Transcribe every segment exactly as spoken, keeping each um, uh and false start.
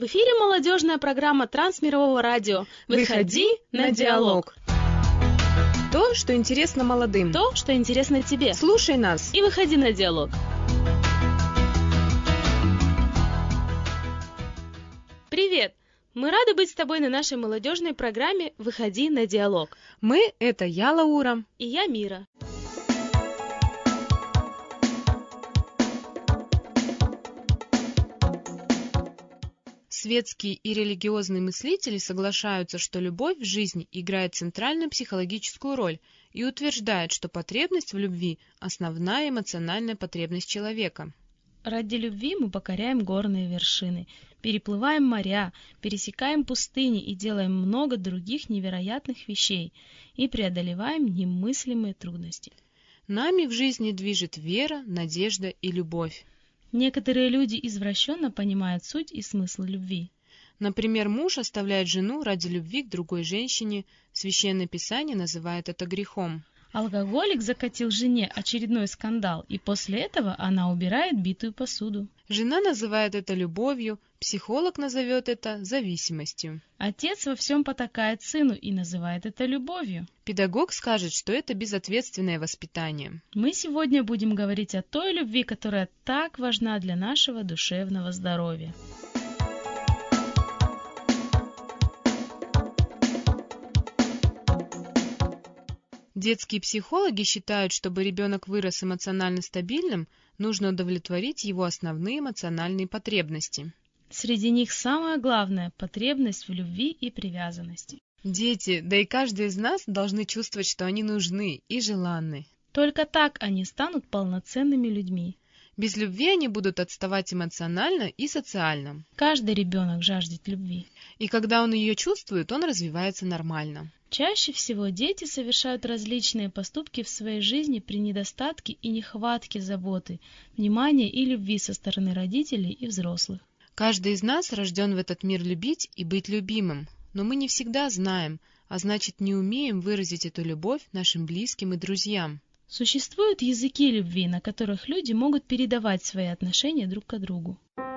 В эфире молодежная программа Трансмирового радио. Выходи на диалог. То, что интересно молодым. То, что интересно тебе. Слушай нас и выходи на диалог. Привет! Мы рады быть с тобой на нашей молодежной программе «Выходи на диалог». Мы — это я, Лаура. И я, Мира. Светские и религиозные мыслители соглашаются, что любовь в жизни играет центральную психологическую роль и утверждают, что потребность в любви – основная эмоциональная потребность человека. Ради любви мы покоряем горные вершины, переплываем моря, пересекаем пустыни и делаем много других невероятных вещей и преодолеваем немыслимые трудности. Нами в жизни движет вера, надежда и любовь. Некоторые люди извращенно понимают суть и смысл любви. Например, муж оставляет жену ради любви к другой женщине. Священное Писание называет это грехом. Алкоголик закатил жене очередной скандал, и после этого она убирает битую посуду. Жена называет это любовью, психолог назовет это зависимостью. Отец во всем потакает сыну и называет это любовью. Педагог скажет, что это безответственное воспитание. Мы сегодня будем говорить о той любви, которая так важна для нашего душевного здоровья. Детские психологи считают, чтобы ребенок вырос эмоционально стабильным, нужно удовлетворить его основные эмоциональные потребности. Среди них самое главное – потребность в любви и привязанности. Дети, да и каждый из нас должны чувствовать, что они нужны и желанны. Только так они станут полноценными людьми. Без любви они будут отставать эмоционально и социально. Каждый ребенок жаждет любви. И когда он ее чувствует, он развивается нормально. Чаще всего дети совершают различные поступки в своей жизни при недостатке и нехватке заботы, внимания и любви со стороны родителей и взрослых. Каждый из нас рожден в этот мир любить и быть любимым, но мы не всегда знаем, а значит не умеем выразить эту любовь нашим близким и друзьям. Существуют языки любви, на которых люди могут передавать свои отношения друг к другу.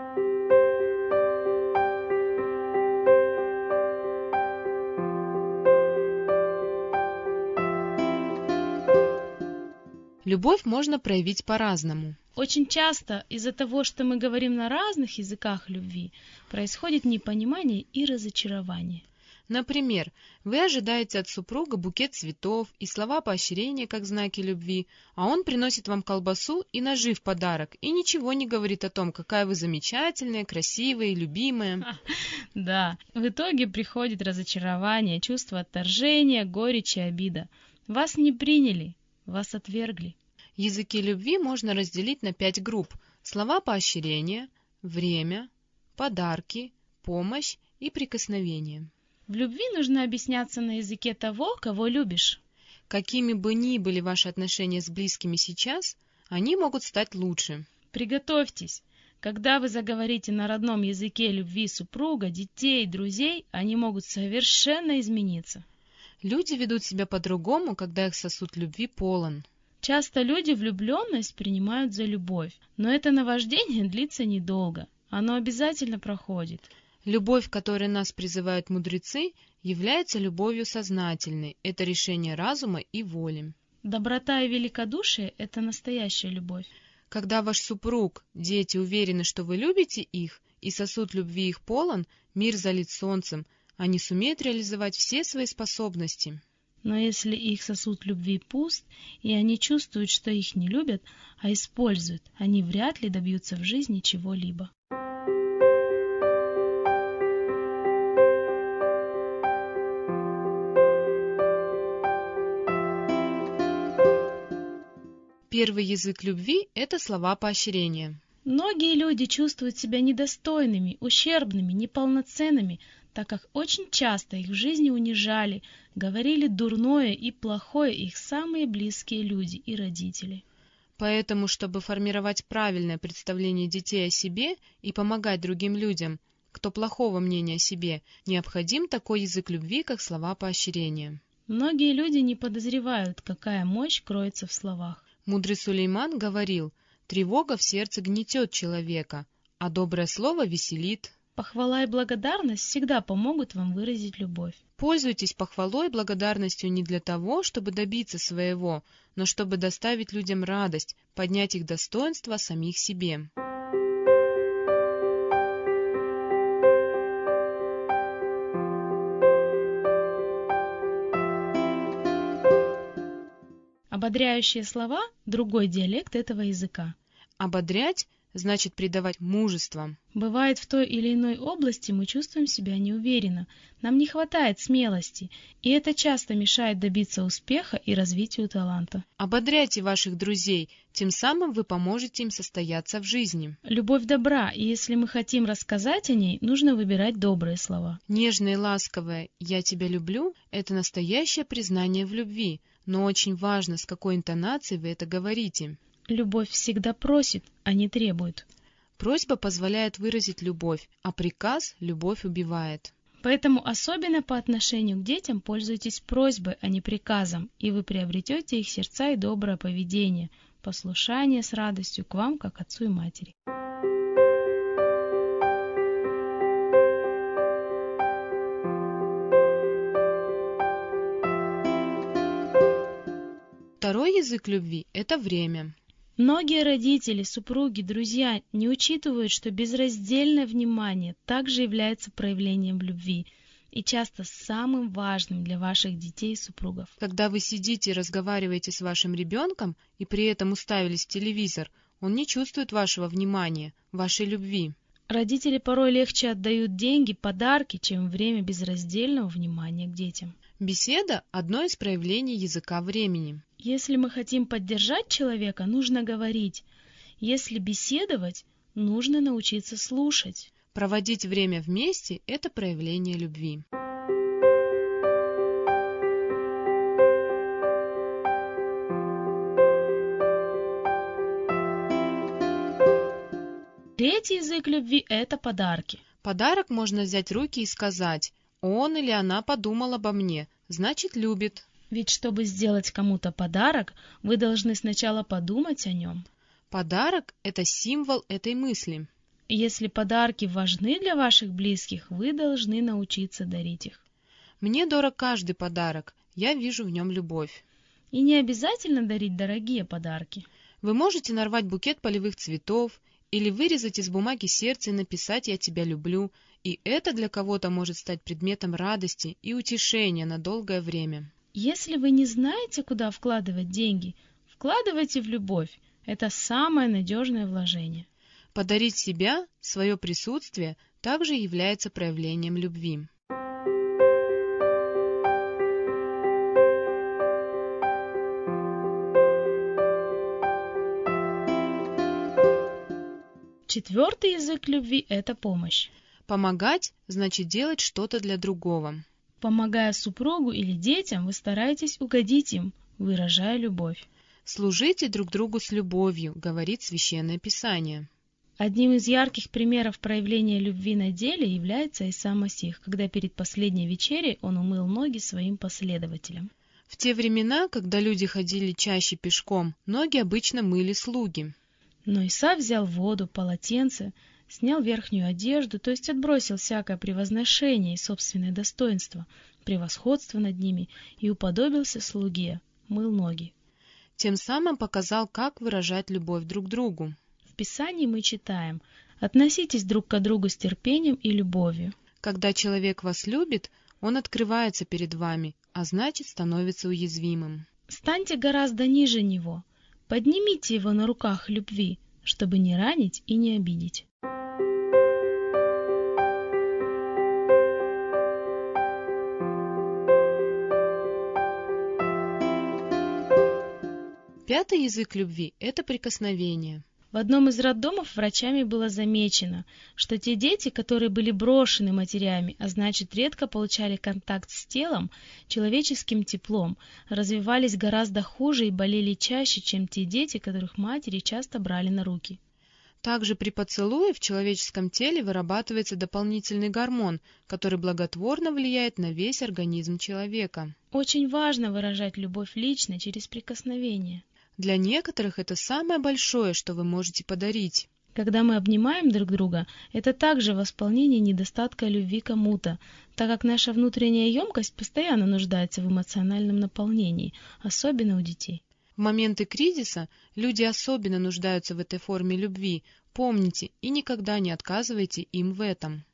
Любовь можно проявить по-разному. Очень часто из-за того, что мы говорим на разных языках любви, происходит непонимание и разочарование. Например, вы ожидаете от супруга букет цветов и слова поощрения как знаки любви, а он приносит вам колбасу и ножи в подарок и ничего не говорит о том, какая вы замечательная, красивая и любимая. Да, в итоге приходит разочарование, чувство отторжения, горечь и обида. Вас не приняли, вас отвергли. Языки любви можно разделить на пять групп: слова поощрения, время, подарки, помощь и прикосновение. В любви нужно объясняться на языке того, кого любишь. Какими бы ни были ваши отношения с близкими сейчас, они могут стать лучше. Приготовьтесь. Когда вы заговорите на родном языке любви супруга, детей, друзей, они могут совершенно измениться. Люди ведут себя по-другому, когда их сосуд любви полон. Часто люди влюбленность принимают за любовь, но это наваждение длится недолго. Оно обязательно проходит. Любовь, к которой нас призывают мудрецы, является любовью сознательной. Это решение разума и воли. Доброта и великодушие – это настоящая любовь. Когда ваш супруг, дети уверены, что вы любите их, и сосуд любви их полон, мир залит солнцем, они сумеют реализовать все свои способности. Но если их сосуд любви пуст, и они чувствуют, что их не любят, а используют, они вряд ли добьются в жизни чего-либо. Первый язык любви – это слова поощрения. Многие люди чувствуют себя недостойными, ущербными, неполноценными, так как очень часто их в жизни унижали, говорили дурное и плохое их самые близкие люди и родители. Поэтому, чтобы формировать правильное представление детей о себе и помогать другим людям, кто плохого мнения о себе, необходим такой язык любви, как слова поощрения. Многие люди не подозревают, какая мощь кроется в словах. Мудрый Сулейман говорил: «Тревога в сердце гнетет человека, а доброе слово веселит». Похвала и благодарность всегда помогут вам выразить любовь. Пользуйтесь похвалой и благодарностью не для того, чтобы добиться своего, но чтобы доставить людям радость, поднять их достоинство самих себе. Ободряющие слова – другой диалект этого языка. Ободрять значит придавать мужество. Бывает, в той или иной области мы чувствуем себя неуверенно, нам не хватает смелости, и это часто мешает добиться успеха и развитию таланта. Ободряйте ваших друзей, тем самым вы поможете им состояться в жизни. Любовь добра, и если мы хотим рассказать о ней, нужно выбирать добрые слова. Нежное и ласковое «я тебя люблю» — это настоящее признание в любви, но очень важно, с какой интонацией вы это говорите. Любовь всегда просит, а не требует. Просьба позволяет выразить любовь, а приказ любовь убивает. Поэтому особенно по отношению к детям пользуйтесь просьбой, а не приказом, и вы приобретете их сердца и доброе поведение, послушание с радостью к вам, как отцу и матери. Второй язык любви – это время. Многие родители, супруги, друзья не учитывают, что безраздельное внимание также является проявлением любви и часто самым важным для ваших детей и супругов. Когда вы сидите и разговариваете с вашим ребенком и при этом уставились в телевизор, он не чувствует вашего внимания, вашей любви. Родители порой легче отдают деньги, подарки, чем время безраздельного внимания к детям. Беседа – одно из проявлений языка времени. Если мы хотим поддержать человека, нужно говорить. Если беседовать, нужно научиться слушать. Проводить время вместе – это проявление любви. Третий язык любви – это подарки. Подарок можно взять в руки и сказать: «Он или она подумал обо мне, значит, любит». Ведь чтобы сделать кому-то подарок, вы должны сначала подумать о нем. Подарок – это символ этой мысли. Если подарки важны для ваших близких, вы должны научиться дарить их. Мне дорог каждый подарок, я вижу в нем любовь. И не обязательно дарить дорогие подарки. Вы можете нарвать букет полевых цветов или вырезать из бумаги сердце и написать «Я тебя люблю», и это для кого-то может стать предметом радости и утешения на долгое время. Если вы не знаете, куда вкладывать деньги, вкладывайте в любовь. Это самое надежное вложение. Подарить себя, свое присутствие, также является проявлением любви. Четвертый язык любви – это помощь. Помогать значит делать что-то для другого. Помогая супругу или детям, вы стараетесь угодить им, выражая любовь. «Служите друг другу с любовью», говорит Священное Писание. Одним из ярких примеров проявления любви на деле является Иса Масих, когда перед последней вечерей он умыл ноги своим последователям. В те времена, когда люди ходили чаще пешком, ноги обычно мыли слуги. Но Иса взял воду, полотенце, снял верхнюю одежду, то есть отбросил всякое превозношение и собственное достоинство, превосходство над ними, и уподобился слуге, мыл ноги. Тем самым показал, как выражать любовь друг к другу. В Писании мы читаем: «Относитесь друг к другу с терпением и любовью». Когда человек вас любит, он открывается перед вами, а значит, становится уязвимым. Станьте гораздо ниже него, поднимите его на руках любви, чтобы не ранить и не обидеть. Пятый язык любви – это прикосновение. В одном из роддомов врачами было замечено, что те дети, которые были брошены матерями, а значит редко получали контакт с телом, человеческим теплом, развивались гораздо хуже и болели чаще, чем те дети, которых матери часто брали на руки. Также при поцелуе в человеческом теле вырабатывается дополнительный гормон, который благотворно влияет на весь организм человека. Очень важно выражать любовь лично через прикосновение. Для некоторых это самое большое, что вы можете подарить. Когда мы обнимаем друг друга, это также восполнение недостатка любви кому-то, так как наша внутренняя емкость постоянно нуждается в эмоциональном наполнении, особенно у детей. В моменты кризиса люди особенно нуждаются в этой форме любви. Помните и никогда не отказывайте им в этом.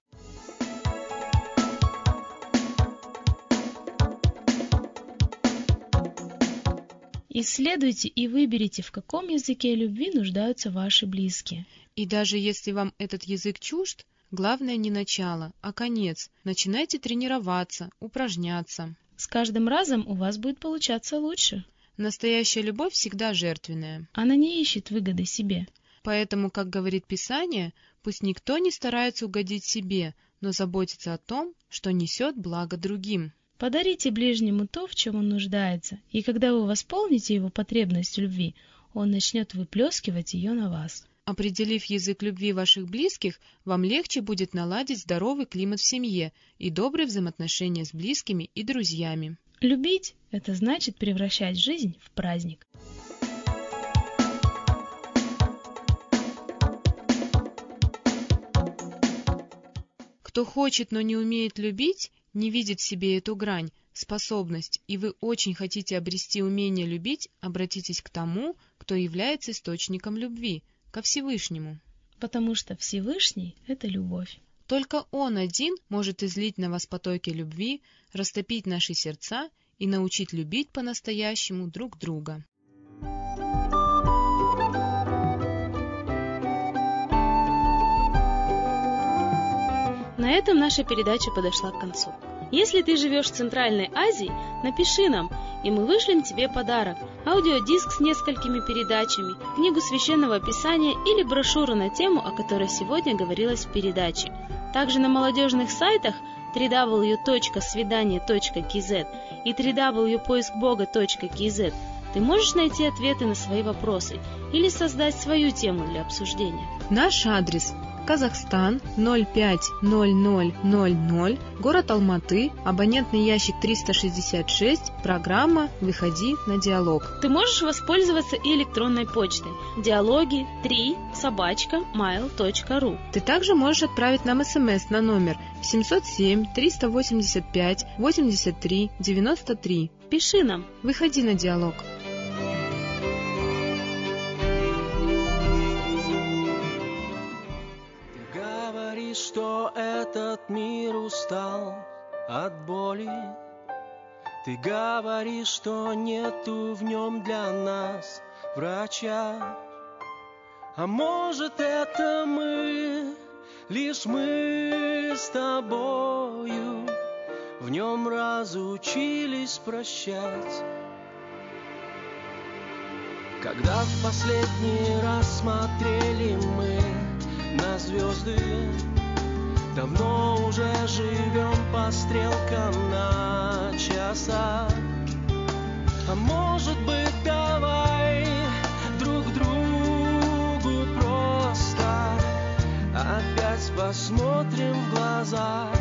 Исследуйте и выберите, в каком языке любви нуждаются ваши близкие. И даже если вам этот язык чужд, главное не начало, а конец. Начинайте тренироваться, упражняться. С каждым разом у вас будет получаться лучше. Настоящая любовь всегда жертвенная. Она не ищет выгоды себе. Поэтому, как говорит Писание, пусть никто не старается угодить себе, но заботится о том, что несет благо другим. Подарите ближнему то, в чем он нуждается, и когда вы восполните его потребность в любви, он начнет выплескивать ее на вас. Определив язык любви ваших близких, вам легче будет наладить здоровый климат в семье и добрые взаимоотношения с близкими и друзьями. Любить – это значит превращать жизнь в праздник. Кто хочет, но не умеет любить, не видит в себе эту грань, способность, и вы очень хотите обрести умение любить, обратитесь к тому, кто является источником любви, ко Всевышнему. Потому что Всевышний – это любовь. Только Он один может излить на вас потоки любви, растопить наши сердца и научить любить по-настоящему друг друга. На этом наша передача подошла к концу. Если ты живешь в Центральной Азии, напиши нам, и мы вышлем тебе подарок – аудиодиск с несколькими передачами, книгу Священного Писания или брошюру на тему, о которой сегодня говорилось в передаче. Также на молодежных сайтах дабл ю дабл ю дабл ю точка свидание точка кз и дабл ю дабл ю дабл ю точка поиск бога точка кз ты можешь найти ответы на свои вопросы или создать свою тему для обсуждения. Наш адрес – Казахстан, ноль пять ноль ноль ноль ноль, город Алматы, абонентный ящик триста шестьдесят шесть, программа «Выходи на диалог». Ты можешь воспользоваться и электронной почтой диалоги три собака mail точка ру. Ты также можешь отправить нам смс на номер семьсот семь триста восемьдесят пять восемьдесят три девяносто три. Пиши нам. Выходи на диалог. Что этот мир устал от боли. Ты говоришь, что нету в нем для нас врача. А может, это мы, лишь мы с тобою в нем разучились прощать. Когда в последний раз смотрели мы на звезды, давно уже живем по стрелкам на часах. А может быть, давай друг другу просто опять посмотрим в глаза.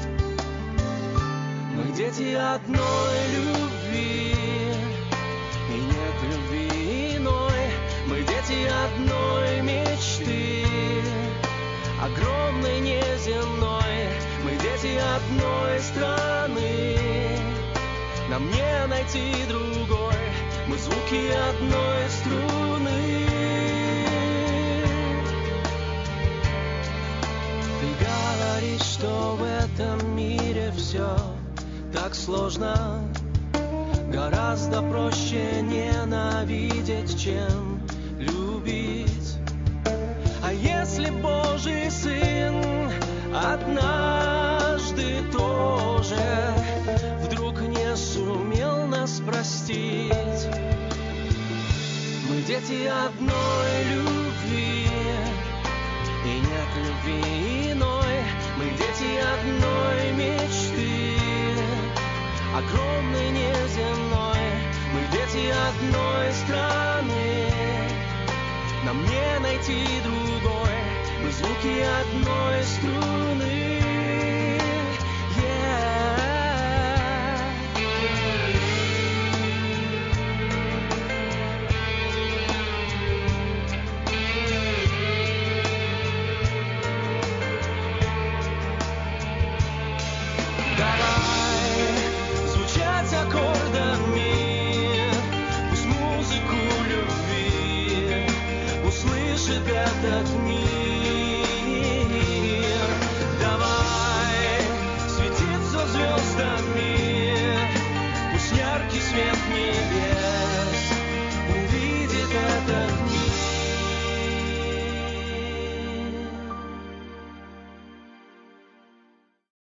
Мы дети одной любви, и нет любви иной. Мы дети одной мечты, огромной, неземной. Мы дети одной страны, нам не найти другой. Мы звуки одной струны. Ты говоришь, что в этом мире все так сложно. Гораздо проще ненавидеть, чем любить. А если Божий Сын однажды тоже вдруг не сумел нас простить? Мы дети одной любви, и нет любви иной. Мы дети одной мечты, огромной, неземной. Мы дети одной страны, нам не найти другой. Мы звуки одной струны. Yeah. музыку любви услышит этот мир.